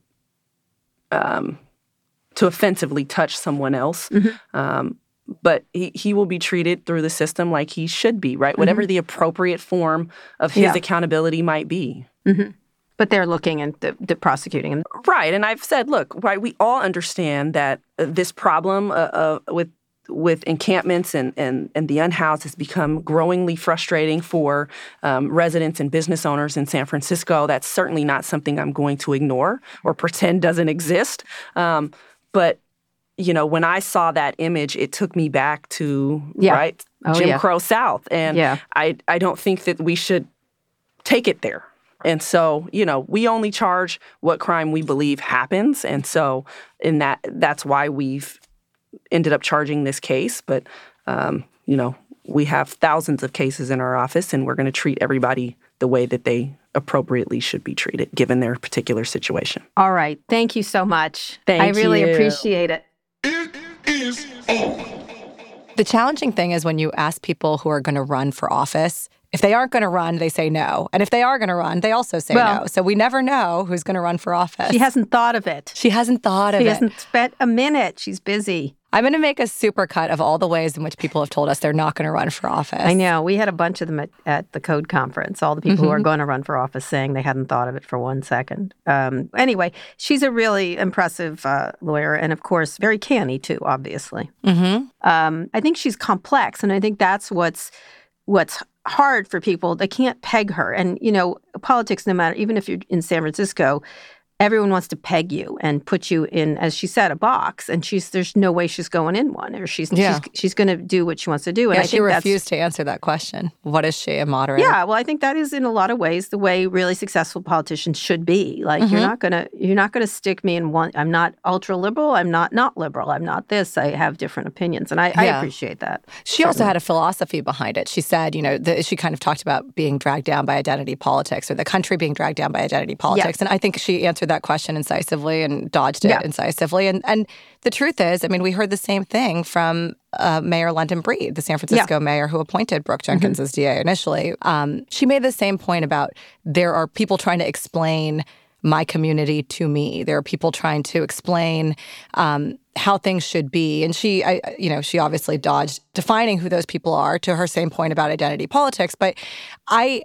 um, to offensively touch someone else. Mm-hmm. Um, but he, he will be treated through the system like he should be, right? Mm-hmm. Whatever the appropriate form of his yeah. accountability might be. Mm-hmm. But they're looking at the, the prosecuting him. Right. And I've said, look, right, we all understand that uh, this problem uh, uh, with with encampments and, and, and the unhoused has become growingly frustrating for um, residents and business owners in San Francisco. That's certainly not something I'm going to ignore or pretend doesn't exist. Um, but, you know, when I saw that image, it took me back to, yeah. right, oh, Jim yeah. Crow South. And yeah. I, I don't think that we should take it there. And so, you know, we only charge what crime we believe happens. And so in that, that's why we've ended up charging this case. But, um, you know, we have thousands of cases in our office, and we're going to treat everybody the way that they appropriately should be treated, given their particular situation. All right. Thank you so much. Thank I really you. appreciate it. It is on. The challenging thing is when you ask people who are going to run for office, if they aren't going to run, they say no. And if they are going to run, they also say well, no. So we never know who's going to run for office. She hasn't thought of it. She hasn't thought of she it. She hasn't spent a minute. She's busy. I'm going to make a supercut of all the ways in which people have told us they're not going to run for office. I know. We had a bunch of them at, at the Code Conference, all the people mm-hmm. who are going to run for office saying they hadn't thought of it for one second. Um, anyway, she's a really impressive uh, lawyer and, of course, very canny, too, obviously. Mm-hmm. Um, I think she's complex, and I think that's what's what's hard for people. They can't peg her. And, you know, politics, no matter, even if you're in San Francisco, everyone wants to peg you and put you in, as she said, a box, and she's there's no way she's going in one, or she's Yeah. she's, she's going to do what she wants to do. And Yeah, I she think that's- refused to answer that question. What is she, a moderator? Yeah, well, I think that is in a lot of ways the way really successful politicians should be. Like Mm-hmm. you're not gonna you're not gonna stick me in one. I'm not ultra liberal. I'm not not liberal. I'm not this. I have different opinions, and I, I Yeah. appreciate that. She also had a philosophy behind it. She said, you know, the, she kind of talked about being dragged down by identity politics, or the country being dragged down by identity politics. And I think she answered that question incisively and dodged it Yeah. incisively. And and the truth is, I mean, we heard the same thing from uh, Mayor London Breed, the San Francisco mayor who appointed Brooke Jenkins Mm-hmm. as D A initially. Um, she made the same point about there are people trying to explain my community to me. There are people trying to explain um, how things should be. And she, I, you know, she obviously dodged defining who those people are, to her same point about identity politics. But I,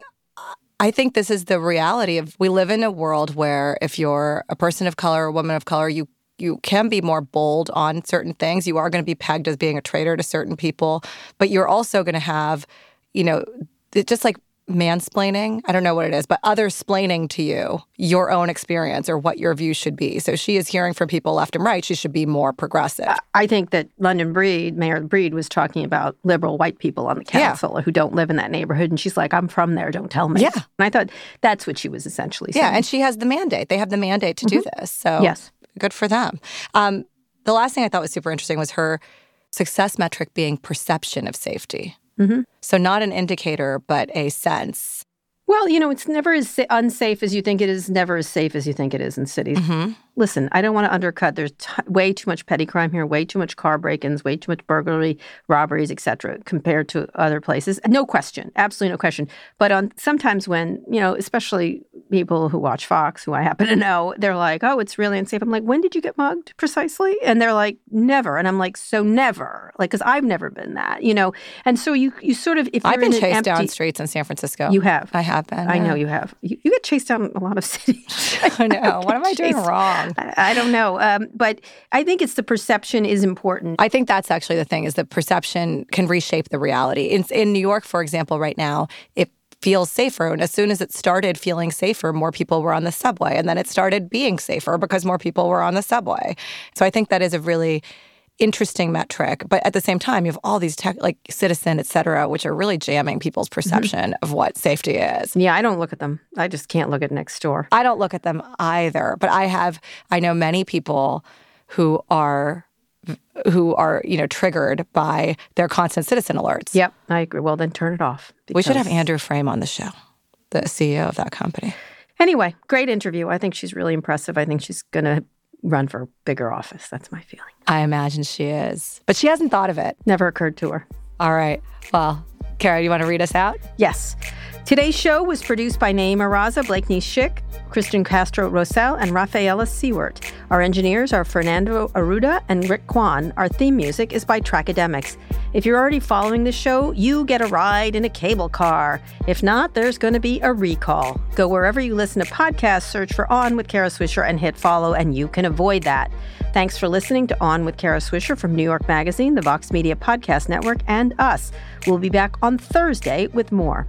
I think this is the reality of, we live in a world where if you're a person of color, a woman of color, you you can be more bold on certain things. You are going to be pegged as being a traitor to certain people, but you're also going to have, you know, it just like mansplaining, I don't know what it is, but others splaining to you your own experience or what your view should be. So she is hearing from people left and right she should be more progressive. I think that London Breed, Mayor Breed, was talking about liberal white people on the Yeah. council who don't live in that neighborhood. And she's like, I'm from there, don't tell me. Yeah. And I thought that's what she was essentially saying. Yeah, and she has the mandate. They have the mandate to do this. So Yes. good for them. Um, the last thing I thought was super interesting was her success metric being perception of safety. Mm-hmm. So not an indicator, but a sense. Well, you know, it's never as sa- unsafe as you think it is, never as safe as you think it is in cities. Mm-hmm. Listen, I don't want to undercut. There's t- way too much petty crime here, way too much car break-ins, way too much burglary, robberies, et cetera, compared to other places. No question. Absolutely no question. But on sometimes when, you know, especially people who watch Fox, who I happen to know, they're like, oh, it's really unsafe. I'm like, when did you get mugged precisely? And they're like, never. And I'm like, so never. Like, because I've never been that, you know. And so you you sort of, if you're I've been in an chased empty, down streets in San Francisco. You have. I have been. I yeah. know you have. You, you get chased down a lot of cities. I know. What am I doing Chased- wrong? I, I don't know. Um, but I think it's the perception is important. I think that's actually the thing, is that perception can reshape the reality. In, in New York, for example, right now, it feels safer. And as soon as it started feeling safer, more people were on the subway. And then it started being safer because more people were on the subway. So I think that is a really interesting metric. But at the same time, you have all these tech, like Citizen, et cetera, which are really jamming people's perception of what safety is. Yeah, I don't look at them. I just can't look at next door. I don't look at them either, but I have, I know many people who are, who are, you know, triggered by their constant Citizen alerts. Yep, I agree. Well, then turn it off. We should have because- Andrew Frame on the show, the C E O of that company. Anyway, great interview. I think she's really impressive. I think she's going to run for bigger office. That's my feeling. I imagine she is, but she hasn't thought of it. Never occurred to her. All right. Well, Kara, you want to read us out? Yes. Today's show was produced by Naima Raza, Blakeney Schick, Christian Castro Rosell, and Rafaela Seward. Our engineers are Fernando Arruda and Rick Kwan. Our theme music is by Trackademics. If you're already following the show, you get a ride in a cable car. If not, there's going to be a recall. Go wherever you listen to podcasts, search for On with Kara Swisher and hit follow, and you can avoid that. Thanks for listening to On with Kara Swisher from New York Magazine, the Vox Media Podcast Network, and us. We'll be back on Thursday with more.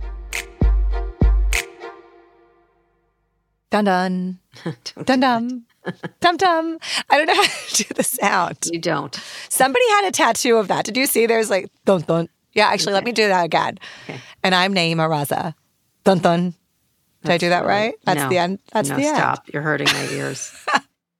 Dun dun. Dun dun. Dum dum. I don't know how to do the sound. You don't. Somebody had a tattoo of that. Did you see? There's like dun dun. Yeah, actually, let me do that again. Okay. And I'm Naima Raza. Dun dun. Did I do that really- right? That's no. the end. That's no, the end. stop. You're hurting my ears.